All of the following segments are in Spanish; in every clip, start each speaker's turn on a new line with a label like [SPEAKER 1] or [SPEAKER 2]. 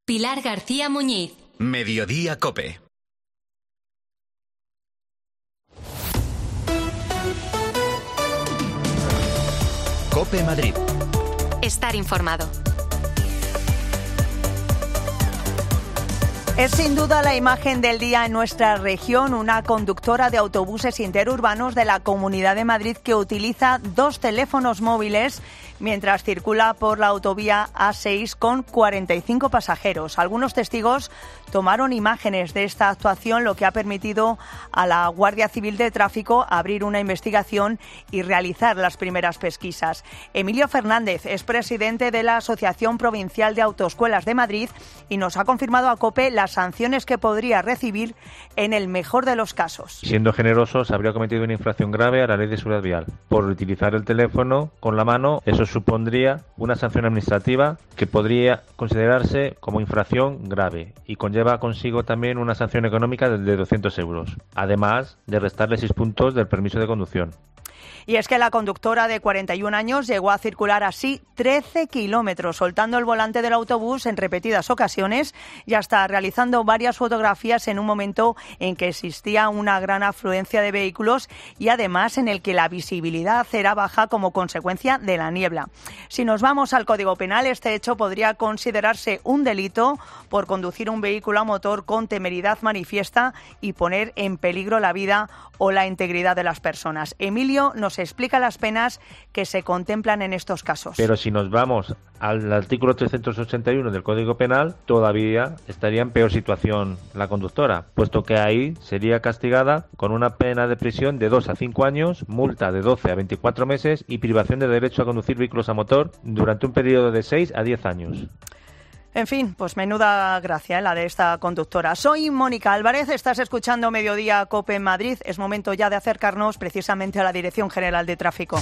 [SPEAKER 1] Pilar García Muñiz.
[SPEAKER 2] Mediodía COPE. COPE Madrid.
[SPEAKER 1] Estar informado.
[SPEAKER 3] Es sin duda la imagen del día en nuestra región, una conductora de autobuses interurbanos de la Comunidad de Madrid que utiliza 2 teléfonos móviles mientras circula por la autovía A6 con 45 pasajeros. Algunos testigos tomaron imágenes de esta actuación, lo que ha permitido a la Guardia Civil de Tráfico abrir una investigación y realizar las primeras pesquisas. Emilio Fernández es presidente de la Asociación Provincial de Autoescuelas de Madrid y nos ha confirmado a COPE las sanciones que podría recibir en el mejor de los casos.
[SPEAKER 4] Siendo generosos, habría cometido una infracción grave a la Ley de Seguridad Vial. Por utilizar el teléfono con la mano, eso supondría una sanción administrativa que podría considerarse como infracción grave y conlleva consigo también una sanción económica de 200 euros, además de restarle 6 puntos del permiso de conducción.
[SPEAKER 3] Y es que la conductora de 41 años llegó a circular así 13 kilómetros, soltando el volante del autobús en repetidas ocasiones y hasta realizando varias fotografías en un momento en que existía una gran afluencia de vehículos y además en el que la visibilidad era baja como consecuencia de la niebla. Si nos vamos al Código Penal, este hecho podría considerarse un delito por conducir un vehículo a motor con temeridad manifiesta y poner en peligro la vida o la integridad de las personas. Emilio nos explica las penas que se contemplan en estos casos.
[SPEAKER 4] Pero si nos vamos al artículo 381 del Código Penal, todavía estaría en peor situación la conductora, puesto que ahí sería castigada con una pena de prisión de 2 a 5 años, multa de 12 a 24 meses y privación de derecho a conducir vehículos a motor durante un periodo de 6 a 10 años.
[SPEAKER 3] En fin, pues menuda gracia la de esta conductora. Soy Mónica Álvarez, estás escuchando Mediodía COPE en Madrid. Es momento ya de acercarnos precisamente a la Dirección General de Tráfico.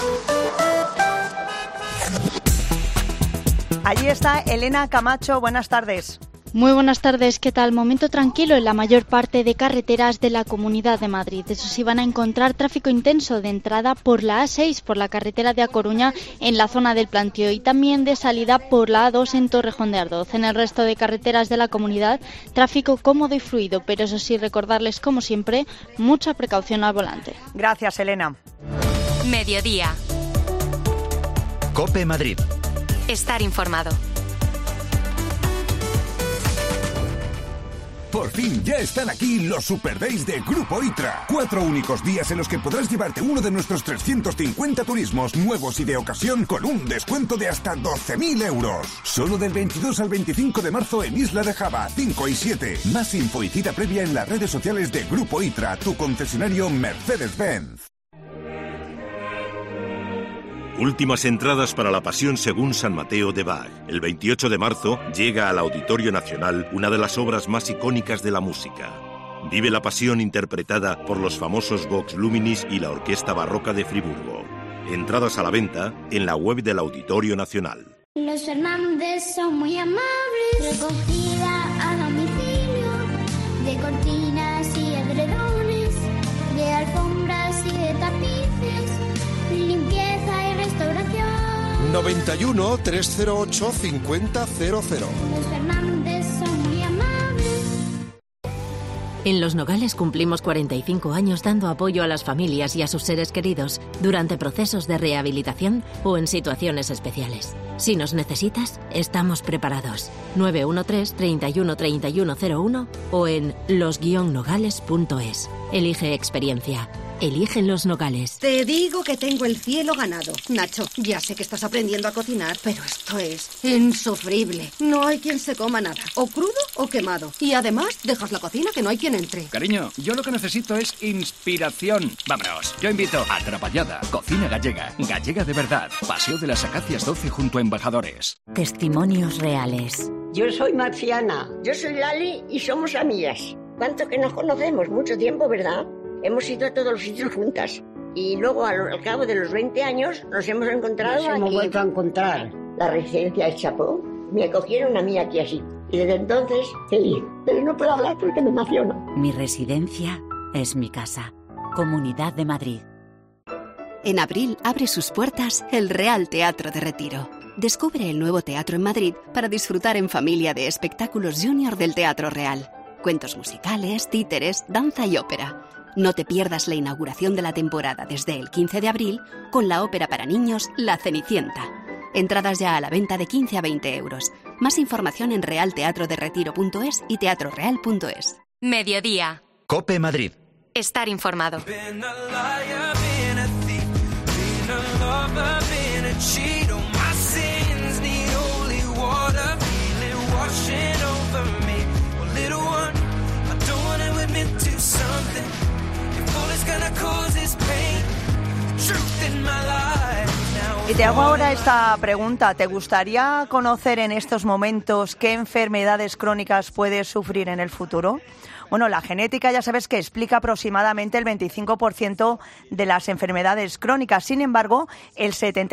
[SPEAKER 3] Allí está Elena Camacho, buenas tardes.
[SPEAKER 5] Muy buenas tardes, ¿qué tal? Momento tranquilo en la mayor parte de carreteras de la Comunidad de Madrid. Eso sí, van a encontrar tráfico intenso de entrada por la A6, por la carretera de A Coruña en la zona del Plantío y también de salida por la A2 en Torrejón de Ardoz. En el resto de carreteras de la comunidad, tráfico cómodo y fluido, pero eso sí, recordarles como siempre, mucha precaución al volante.
[SPEAKER 3] Gracias, Elena.
[SPEAKER 1] Mediodía.
[SPEAKER 2] COPE Madrid.
[SPEAKER 1] Estar informado.
[SPEAKER 6] Por fin ya están aquí los Super Days de Grupo ITRA. 4 únicos días en los que podrás llevarte uno de nuestros 350 turismos nuevos y de ocasión con un descuento de hasta 12.000 euros. Solo del 22 al 25 de marzo en Isla de Java, 5 y 7. Más info y cita previa en las redes sociales de Grupo ITRA, tu concesionario Mercedes-Benz.
[SPEAKER 7] Últimas entradas para la Pasión según San Mateo de Bach. El 28 de marzo llega al Auditorio Nacional una de las obras más icónicas de la música. Vive la Pasión interpretada por los famosos Vox Luminis y la Orquesta Barroca de Friburgo. Entradas a la venta en la web del Auditorio Nacional.
[SPEAKER 8] Los Fernández son muy amables. Recogida a domicilio de cortinas y edredones, de alfombras y de tapices, limpieza y restauración.
[SPEAKER 9] 91 308 5000.
[SPEAKER 8] Los Fernández son muy amables.
[SPEAKER 10] En Los Nogales cumplimos 45 años dando apoyo a las familias y a sus seres queridos durante procesos de rehabilitación o en situaciones especiales. Si nos necesitas, estamos preparados. 913 31 3101 o en los-nogales.es. Elige experiencia. Elige Los Nogales.
[SPEAKER 11] Te digo que tengo el cielo ganado. Nacho, ya sé que estás aprendiendo a cocinar, pero esto es insufrible. No hay quien se coma nada, o crudo o quemado. Y además, dejas la cocina que no hay quien entre.
[SPEAKER 12] Cariño, yo lo que necesito es inspiración. Vámonos, yo invito a Atrapallada, cocina gallega. Gallega de verdad. Paseo de las Acacias 12 junto a Embajadores.
[SPEAKER 10] Testimonios reales.
[SPEAKER 13] Yo soy Marciana. Yo soy Lali y somos amigas. ¿Cuánto que nos conocemos? Mucho tiempo, ¿verdad? Hemos ido a todos los sitios juntas. Y luego, al cabo de los 20 años, nos hemos encontrado aquí. Nos hemos vuelto a encontrar. La residencia de Chapó. Me acogieron a mí aquí así. Y desde entonces, feliz. Pero no puedo hablar porque me emociono.
[SPEAKER 10] Mi residencia es mi casa. Comunidad de Madrid.
[SPEAKER 14] En abril abre sus puertas el Real Teatro de Retiro. Descubre el nuevo teatro en Madrid para disfrutar en familia de espectáculos junior del Teatro Real. Cuentos musicales, títeres, danza y ópera. No te pierdas la inauguración de la temporada desde el 15 de abril con la ópera para niños La Cenicienta. Entradas ya a la venta de 15 a 20 euros. Más información en realteatroderetiro.es y teatroreal.es.
[SPEAKER 1] Mediodía.
[SPEAKER 2] COPE Madrid.
[SPEAKER 1] Estar informado.
[SPEAKER 3] Y te hago ahora esta pregunta. ¿Te gustaría conocer en estos momentos qué enfermedades crónicas puedes sufrir en el futuro? Bueno, la genética ya sabes que explica aproximadamente el 25% de las enfermedades crónicas. Sin embargo, el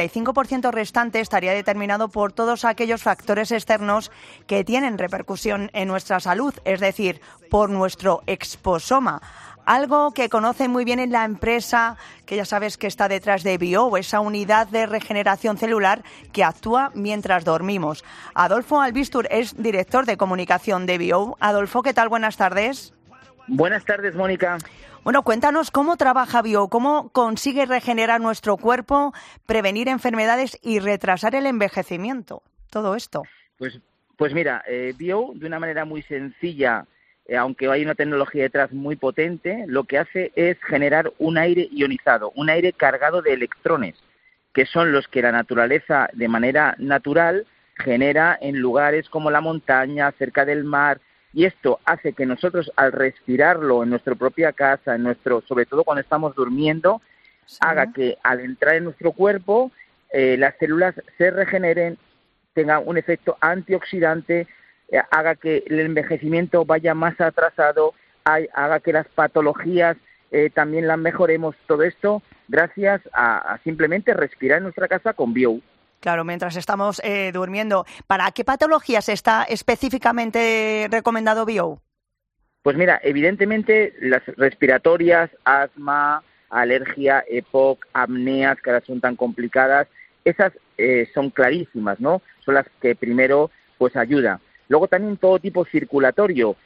[SPEAKER 3] 75% restante estaría determinado por todos aquellos factores externos que tienen repercusión en nuestra salud, es decir, por nuestro exposoma. Algo que conocen muy bien en la empresa, que ya sabes que está detrás de Bio, esa unidad de regeneración celular que actúa mientras dormimos. Adolfo Albistur es director de comunicación de Bio. Adolfo, ¿qué tal? Buenas tardes.
[SPEAKER 15] Buenas tardes, Mónica.
[SPEAKER 3] Bueno, cuéntanos cómo trabaja Bio, cómo consigue regenerar nuestro cuerpo, prevenir enfermedades y retrasar el envejecimiento. Todo esto.
[SPEAKER 15] Pues mira, Bio, de una manera muy sencilla, aunque hay una tecnología detrás muy potente, lo que hace es generar un aire ionizado, un aire cargado de electrones, que son los que la naturaleza, de manera natural, genera en lugares como la montaña, cerca del mar, y esto hace que nosotros, al respirarlo en nuestra propia casa, sobre todo cuando estamos durmiendo, sí, haga que al entrar en nuestro cuerpo, las células se regeneren, tenga un efecto antioxidante, haga que el envejecimiento vaya más atrasado, haga que las patologías también las mejoremos. Todo esto gracias a simplemente respirar en nuestra casa con Bio.
[SPEAKER 3] Claro, mientras estamos durmiendo. ¿Para qué patologías está específicamente recomendado Bio?
[SPEAKER 15] Pues mira, evidentemente las respiratorias, asma, alergia, EPOC, apneas, que ahora son tan complicadas, esas son clarísimas, ¿no? Son las que primero pues ayuda. Luego también todo tipo circulatorio,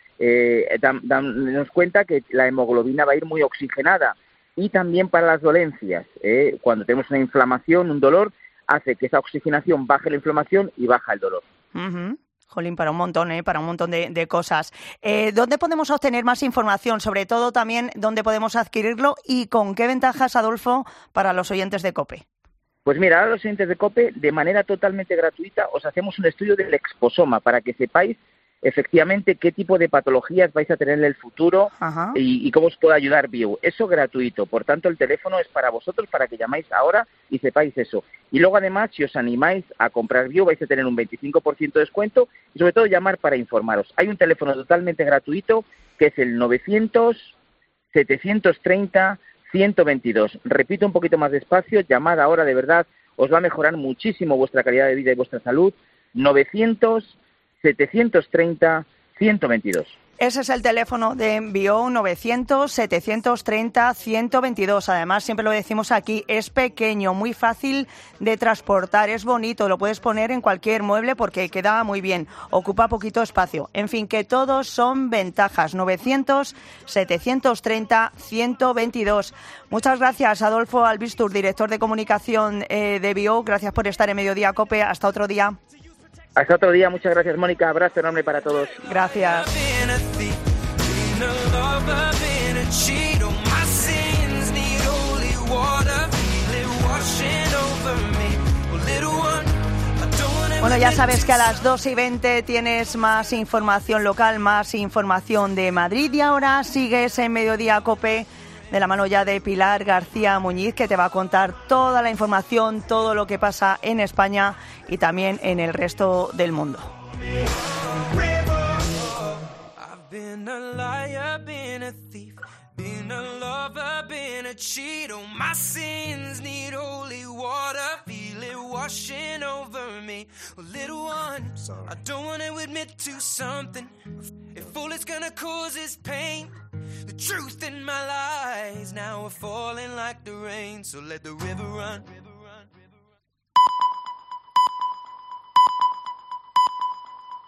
[SPEAKER 15] nos cuenta que la hemoglobina va a ir muy oxigenada. Y también para las dolencias, cuando tenemos una inflamación, un dolor, hace que esa oxigenación baje la inflamación y baja el dolor.
[SPEAKER 3] Jolín, para un montón de cosas. ¿Dónde podemos obtener más información? Sobre todo también, ¿dónde podemos adquirirlo? ¿Y con qué ventajas, Adolfo, para los oyentes de COPE?
[SPEAKER 15] Pues mira, ahora los oyentes de COPE, de manera totalmente gratuita, os hacemos un estudio del exposoma para que sepáis efectivamente qué tipo de patologías vais a tener en el futuro y cómo os puede ayudar Bio. Eso gratuito, por tanto el teléfono es para vosotros, para que llamáis ahora y sepáis eso. Y luego además, si os animáis a comprar Bio, vais a tener un 25% de descuento y sobre todo llamar para informaros. Hay un teléfono totalmente gratuito que es el 900-730-122. Repito un poquito más despacio, llamad ahora, de verdad, os va a mejorar muchísimo vuestra calidad de vida y vuestra salud. 900-730-122.
[SPEAKER 3] Ese es el teléfono de Bio, 900-730-122. Además, siempre lo decimos aquí, es pequeño, muy fácil de transportar, es bonito, lo puedes poner en cualquier mueble porque queda muy bien, ocupa poquito espacio. En fin, que todos son ventajas. 900-730-122. Muchas gracias, Adolfo Albistur, director de comunicación de Bio. Gracias por estar en Mediodía COPE. Hasta otro día.
[SPEAKER 15] Hasta otro día, muchas gracias, Mónica. Abrazo enorme para todos.
[SPEAKER 3] Gracias. Bueno, ya sabes que a las 2:20 tienes más información local, más información de Madrid. Y ahora sigues en Mediodía COPE, de la mano ya de Pilar García Muñiz, que te va a contar toda la información, todo lo que pasa en España y también en el resto del mundo.
[SPEAKER 16] The truth in my lies now are falling like the rain, so let the river run.